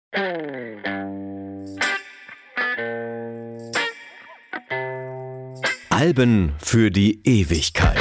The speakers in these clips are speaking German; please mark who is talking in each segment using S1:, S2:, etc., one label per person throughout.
S1: Alben für die Ewigkeit.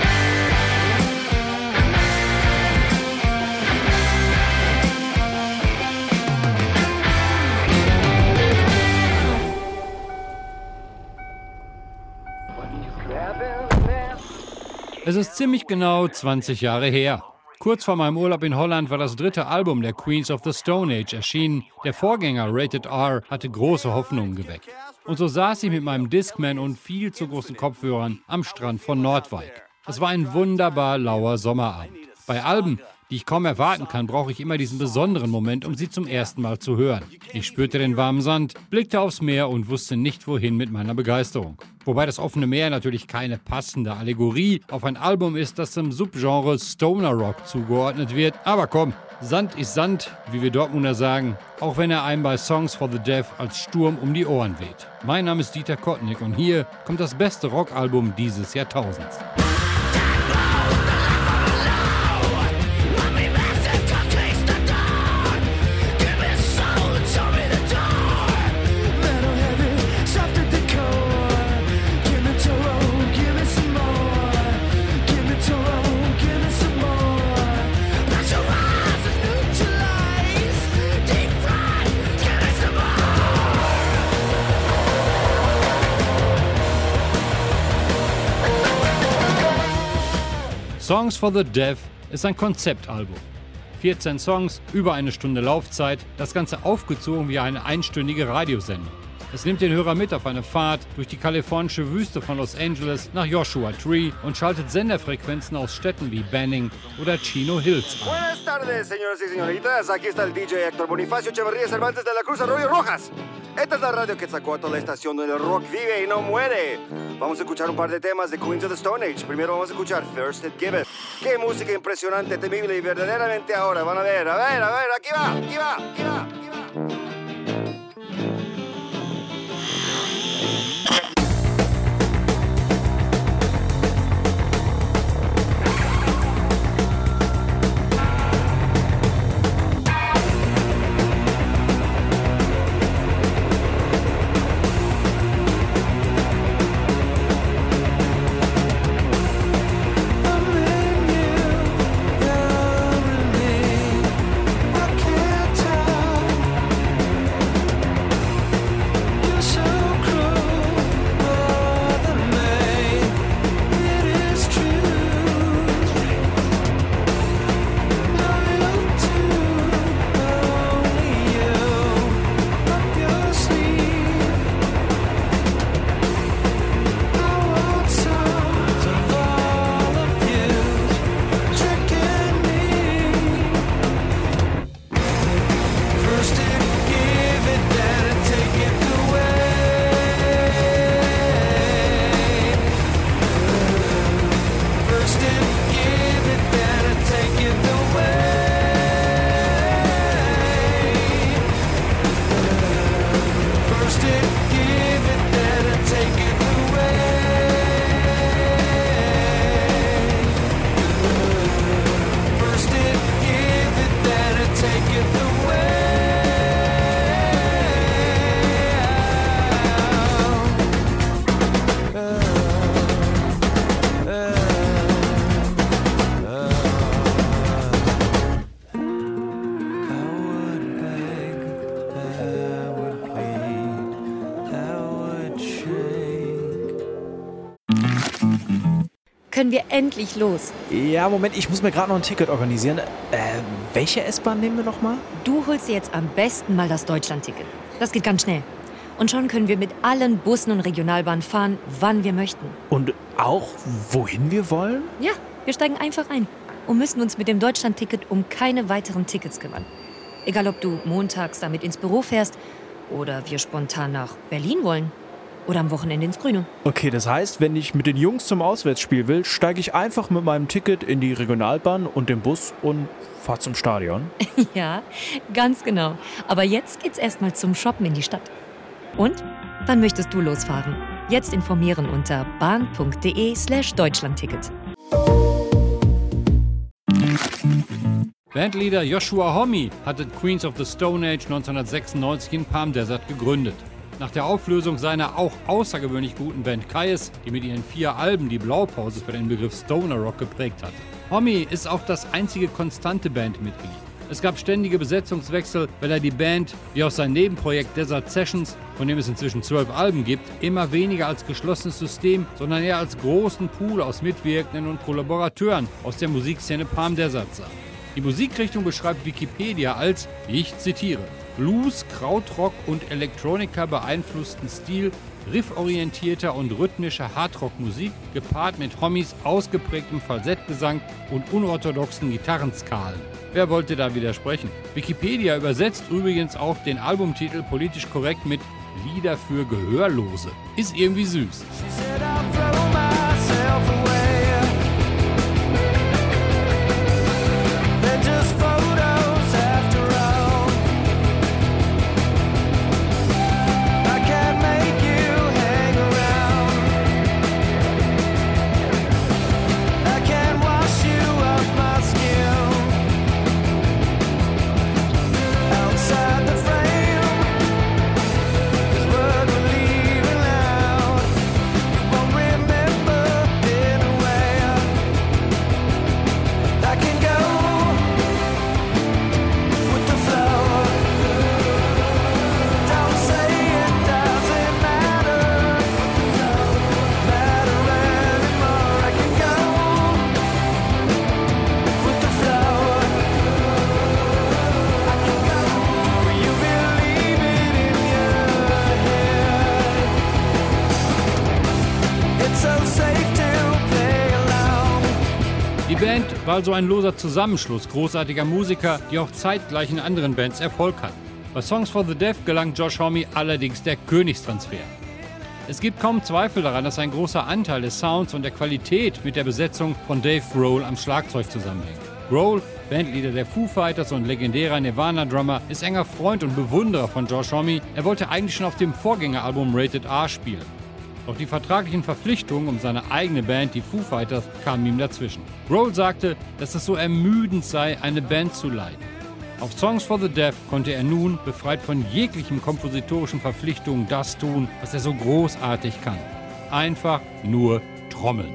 S2: Es ist ziemlich genau 20 Jahre her. Kurz vor meinem Urlaub in Holland war das 3. Album der Queens of the Stone Age erschienen. Der Vorgänger Rated R hatte große Hoffnungen geweckt. Und so saß ich mit meinem Discman und viel zu großen Kopfhörern am Strand von Noordwijk. Es war ein wunderbar lauer Sommerabend. Bei Alben, die ich kaum erwarten kann, brauche ich immer diesen besonderen Moment, um sie zum ersten Mal zu hören. Ich spürte den warmen Sand, blickte aufs Meer und wusste nicht, wohin mit meiner Begeisterung. Wobei das offene Meer natürlich keine passende Allegorie auf ein Album ist, das dem Subgenre Stoner Rock zugeordnet wird. Aber komm, Sand ist Sand, wie wir Dortmunder sagen, auch wenn er einem bei Songs for the Deaf als Sturm um die Ohren weht. Mein Name ist Dieter Kottnick und hier kommt das beste Rockalbum dieses Jahrtausends. Songs for the Deaf ist ein Konzeptalbum. 14 Songs, über eine Stunde Laufzeit, das Ganze aufgezogen wie eine einstündige Radiosendung. Es nimmt den Hörer mit auf eine Fahrt durch die kalifornische Wüste von Los Angeles nach Joshua Tree und schaltet Senderfrequenzen aus Städten wie Banning oder Chino Hills ein.
S3: Buenas tardes, señoras y señoritas. Aquí está el DJ Héctor Bonifacio Echeverría Cervantes de la Cruz Arroyo Rojas. Esta es la radio Quetzalcóatl, la estación donde el rock vive y no muere. Vamos a escuchar un par de temas de Queens of the Stone Age. Primero vamos a escuchar First It Giveth. Qué música impresionante, temible y verdaderamente ahora. Van a ver, aquí va.
S4: Können wir endlich los?
S5: Ja, Moment, ich muss mir gerade noch ein Ticket organisieren. Welche S-Bahn nehmen wir nochmal?
S4: Du holst dir jetzt am besten mal das Deutschland-Ticket. Das geht ganz schnell. Und schon können wir mit allen Bussen und Regionalbahnen fahren, wann wir möchten.
S5: Und auch, wohin wir wollen?
S4: Ja, wir steigen einfach ein und müssen uns mit dem Deutschland-Ticket um keine weiteren Tickets kümmern. Egal, ob du montags damit ins Büro fährst oder wir spontan nach Berlin wollen. Oder am Wochenende ins Grüne.
S5: Okay, das heißt, wenn ich mit den Jungs zum Auswärtsspiel will, steige ich einfach mit meinem Ticket in die Regionalbahn und den Bus und fahre zum Stadion.
S4: Ja, ganz genau. Aber jetzt geht's erstmal zum Shoppen in die Stadt. Und? Wann möchtest du losfahren? Jetzt informieren unter bahn.de/Deutschlandticket.
S2: Bandleader Joshua Homme hatte Queens of the Stone Age 1996 in Palm Desert gegründet. Nach der Auflösung seiner auch außergewöhnlich guten Band Kyuss, die mit ihren 4 Alben die Blaupause für den Begriff Stoner Rock geprägt hatte. Homme ist auch das einzige konstante Bandmitglied. Es gab ständige Besetzungswechsel, weil er die Band, wie auch sein Nebenprojekt Desert Sessions, von dem es inzwischen 12 Alben gibt, immer weniger als geschlossenes System, sondern eher als großen Pool aus Mitwirkenden und Kollaborateuren aus der Musikszene Palm Desert sah. Die Musikrichtung beschreibt Wikipedia als, ich zitiere, Blues, Krautrock und Electronica beeinflussten Stil, rifforientierter und rhythmischer Hardrock-Musik, gepaart mit Hommies ausgeprägtem Falsettgesang und unorthodoxen Gitarrenskalen. Wer wollte da widersprechen? Wikipedia übersetzt übrigens auch den Albumtitel politisch korrekt mit Lieder für Gehörlose. Ist irgendwie süß. Die Band war also ein loser Zusammenschluss großartiger Musiker, die auch zeitgleich in anderen Bands Erfolg hatten. Bei Songs for the Deaf gelang Josh Homme allerdings der Königstransfer. Es gibt kaum Zweifel daran, dass ein großer Anteil des Sounds und der Qualität mit der Besetzung von Dave Grohl am Schlagzeug zusammenhängt. Grohl, Bandleader der Foo Fighters und legendärer Nirvana-Drummer, ist enger Freund und Bewunderer von Josh Homme. Er wollte eigentlich schon auf dem Vorgängeralbum Rated R spielen. Doch die vertraglichen Verpflichtungen um seine eigene Band, die Foo Fighters, kamen ihm dazwischen. Grohl sagte, dass es so ermüdend sei, eine Band zu leiten. Auf Songs for the Deaf konnte er nun, befreit von jeglichen kompositorischen Verpflichtungen, das tun, was er so großartig kann. Einfach nur trommeln.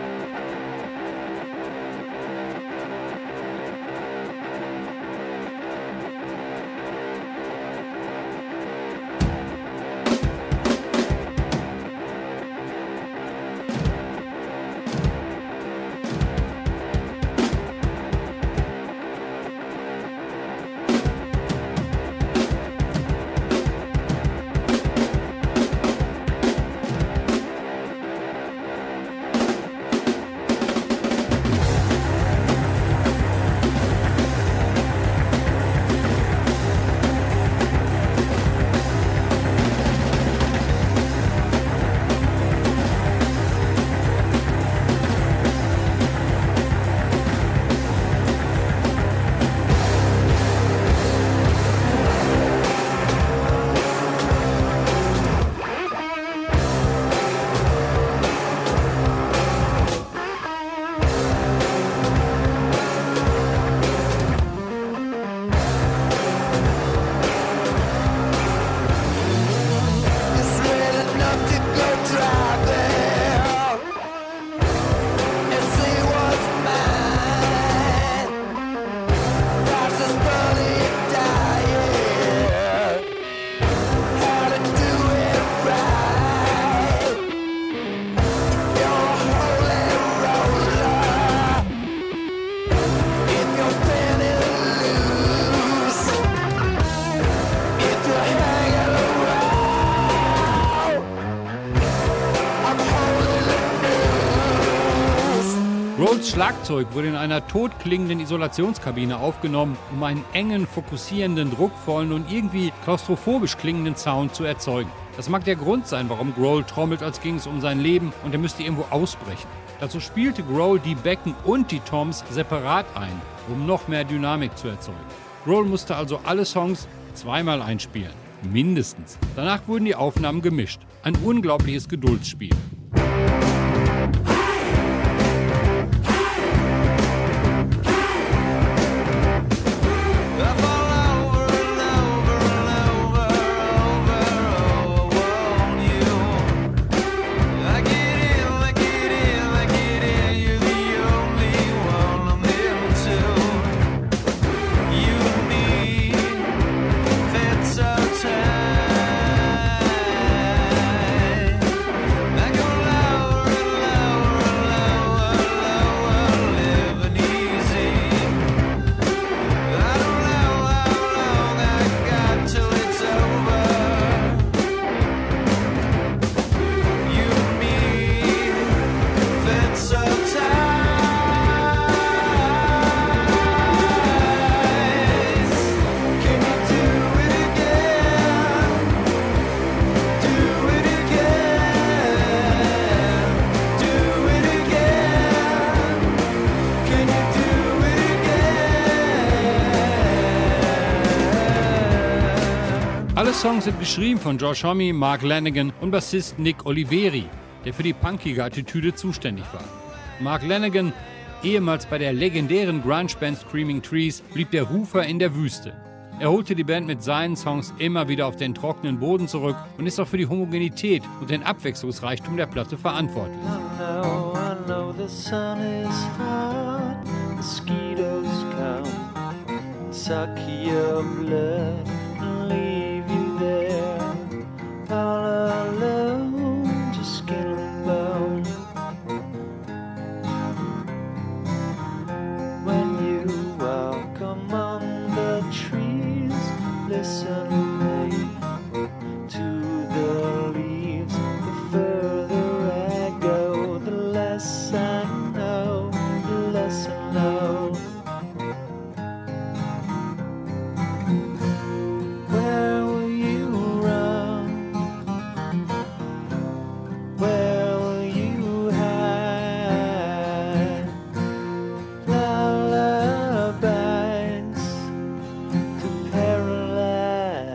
S2: Grohls Schlagzeug wurde in einer totklingenden Isolationskabine aufgenommen, um einen engen, fokussierenden, druckvollen und irgendwie klaustrophobisch klingenden Sound zu erzeugen. Das mag der Grund sein, warum Grohl trommelt, als ging es um sein Leben und er müsste irgendwo ausbrechen. Dazu spielte Grohl die Becken und die Toms separat ein, um noch mehr Dynamik zu erzeugen. Grohl musste also alle Songs zweimal einspielen. Mindestens. Danach wurden die Aufnahmen gemischt. Ein unglaubliches Geduldsspiel. Alle Songs sind geschrieben von Josh Homme, Mark Lanegan und Bassist Nick Oliveri, der für die punkige Attitüde zuständig war. Mark Lanegan, ehemals bei der legendären Grunge-Band Screaming Trees, blieb der Rufer in der Wüste. Er holte die Band mit seinen Songs immer wieder auf den trockenen Boden zurück und ist auch für die Homogenität und den Abwechslungsreichtum der Platte verantwortlich.
S6: I know the sun is hot, mosquitoes come, suck your blood and leave you there, all alone, just skin and bone. When you walk among the trees, listen to me, to the leaves, the further I go, the less I know, the less I know. Where will you run? Where will you hide? Lullabies to paralyze.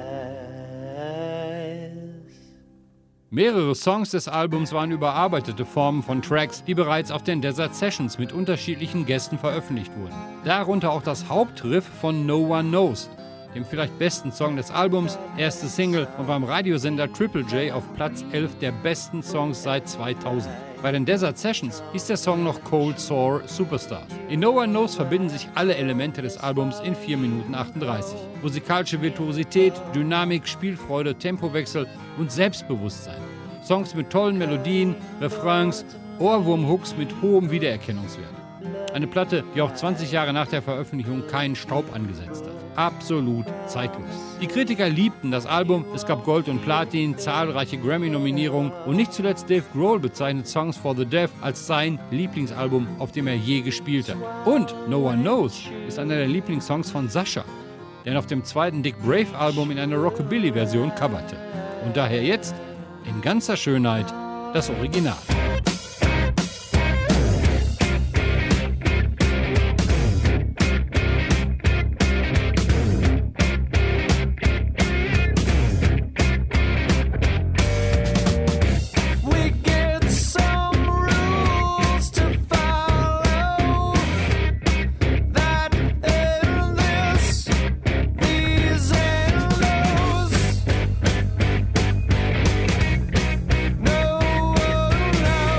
S2: Mehrere Songs des Albums waren überarbeitete Formen von Tracks, die bereits auf den Desert Sessions mit unterschiedlichen Gästen veröffentlicht wurden. Darunter auch das Hauptriff von No One Knows, dem vielleicht besten Song des Albums, erste Single und beim Radiosender Triple J auf Platz 11 der besten Songs seit 2000. Bei den Desert Sessions hieß der Song noch Cold Sore Superstar. In No One Knows verbinden sich alle Elemente des Albums in 4 Minuten 38. Musikalische Virtuosität, Dynamik, Spielfreude, Tempowechsel und Selbstbewusstsein. Songs mit tollen Melodien, Refrains, Ohrwurm-Hooks mit hohem Wiedererkennungswert. Eine Platte, die auch 20 Jahre nach der Veröffentlichung keinen Staub angesetzt hat. Absolut zeitlos. Die Kritiker liebten das Album, es gab Gold und Platin, zahlreiche Grammy-Nominierungen und nicht zuletzt Dave Grohl bezeichnet Songs for the Deaf als sein Lieblingsalbum, auf dem er je gespielt hat. Und No One Knows ist einer der Lieblingssongs von Sascha, der ihn auf dem zweiten Dick Brave-Album in einer Rockabilly-Version coverte. Und daher jetzt, in ganzer Schönheit, das Original.
S6: No one knows.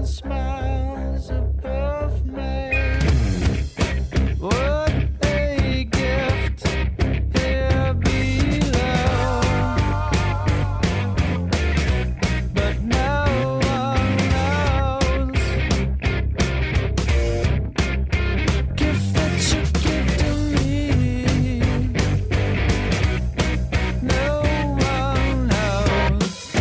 S6: thousand smiles above me. What a gift here below, but no one knows. Gift that you give to me, no one knows.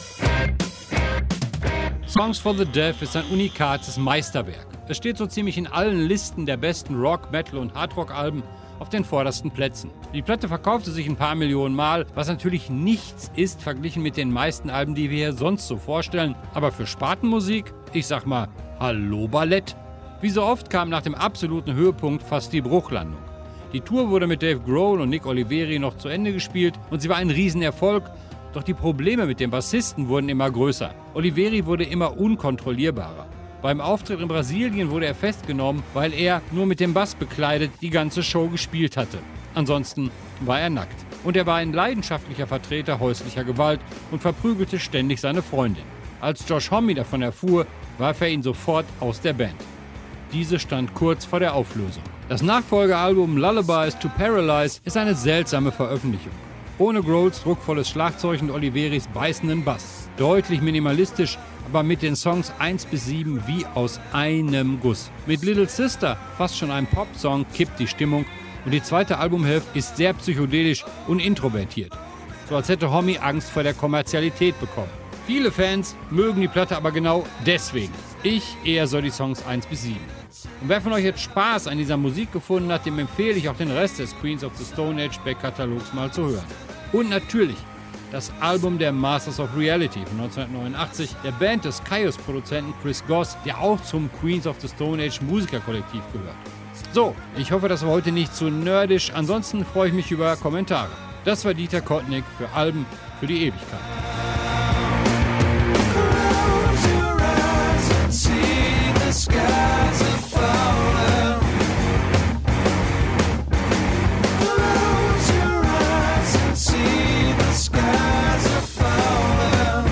S2: Songs for the Deaf ist ein unikates Meisterwerk. Es steht so ziemlich in allen Listen der besten Rock-, Metal- und Hardrock-Alben auf den vordersten Plätzen. Die Platte verkaufte sich ein paar Millionen Mal, was natürlich nichts ist verglichen mit den meisten Alben, die wir hier sonst so vorstellen. Aber für Spatenmusik, ich sag mal, hallo Ballett. Wie so oft kam nach dem absoluten Höhepunkt fast die Bruchlandung. Die Tour wurde mit Dave Grohl und Nick Oliveri noch zu Ende gespielt und sie war ein Riesenerfolg. Doch die Probleme mit dem Bassisten wurden immer größer. Oliveri wurde immer unkontrollierbarer. Beim Auftritt in Brasilien wurde er festgenommen, weil er nur mit dem Bass bekleidet die ganze Show gespielt hatte. Ansonsten war er nackt. Und er war ein leidenschaftlicher Vertreter häuslicher Gewalt und verprügelte ständig seine Freundin. Als Josh Homme davon erfuhr, warf er ihn sofort aus der Band. Diese stand kurz vor der Auflösung. Das Nachfolgealbum Lullabies to Paralyze ist eine seltsame Veröffentlichung. Ohne Grohls druckvolles Schlagzeug und Oliveris beißenden Bass. Deutlich minimalistisch, aber mit den Songs 1 bis 7 wie aus einem Guss. Mit Little Sister, fast schon ein Popsong, kippt die Stimmung und die zweite Albumhälfte ist sehr psychedelisch und introvertiert. So als hätte Homme Angst vor der Kommerzialität bekommen. Viele Fans mögen die Platte aber genau deswegen. Ich eher so die Songs 1 bis 7. Und wer von euch jetzt Spaß an dieser Musik gefunden hat, dem empfehle ich auch den Rest des Queens of the Stone Age Back-Katalogs mal zu hören. Und natürlich das Album der Masters of Reality von 1989, der Band des Kyuss-Produzenten Chris Goss, der auch zum Queens of the Stone Age Musikerkollektiv gehört. So, ich hoffe, das war heute nicht zu nerdisch, ansonsten freue ich mich über Kommentare. Das war Dieter Kottnick für Alben für die Ewigkeit.
S6: Close your eyes and see the skies are falling. Close your eyes and see the skies are falling.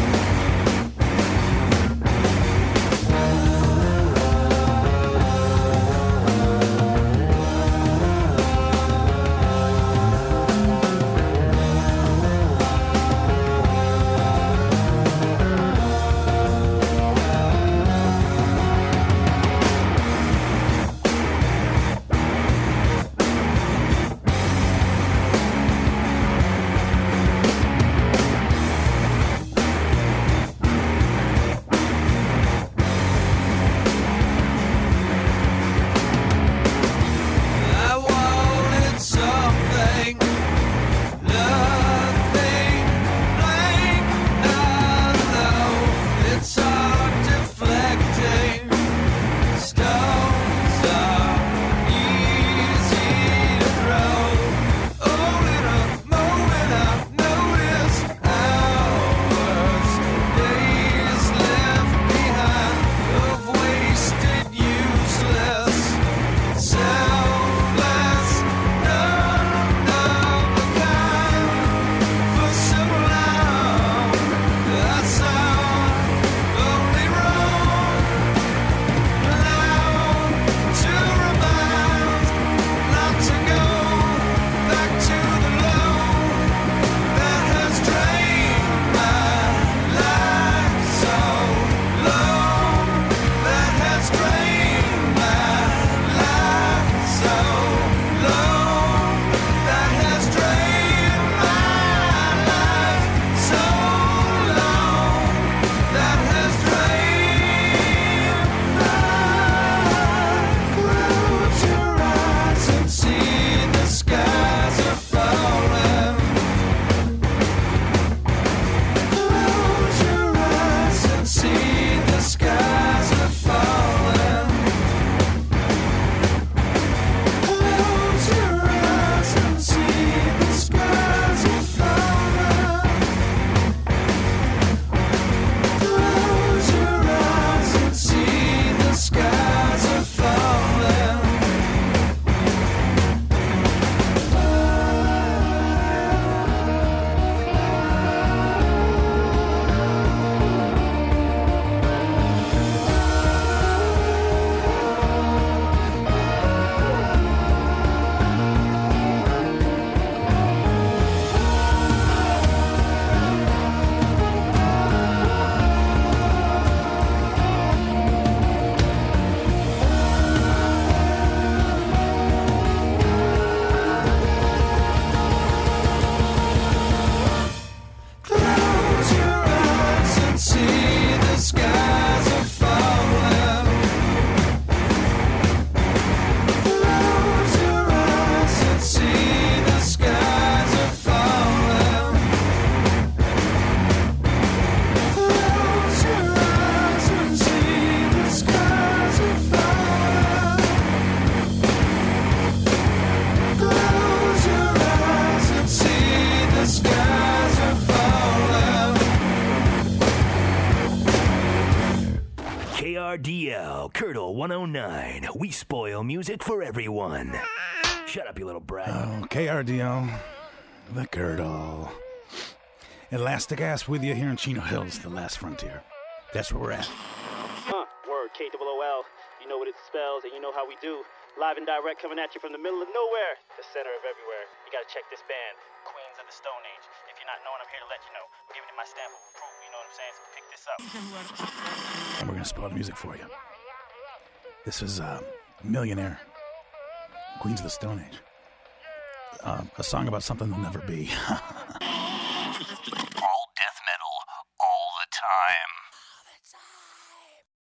S7: KRDL, Curdle 109. We spoil music for everyone. Shut up, you little brat.
S8: Oh, KRDL, the Curdle. Elastic Ass with you here in Chino Hills, the last frontier. That's where we're at.
S9: Word, KOOL. You know what it spells and you know how we do. Live and direct coming at you from the middle of nowhere, the center of everywhere. You gotta check this band, Queens of the Stone Age. If you're not knowing, I'm here to let you know. I'm giving you my stamp of approval, you know what I'm saying? So pick this up.
S8: And we're gonna spoil the music for you. This is Millionaire, Queens of the Stone Age. A song about something that'll never be.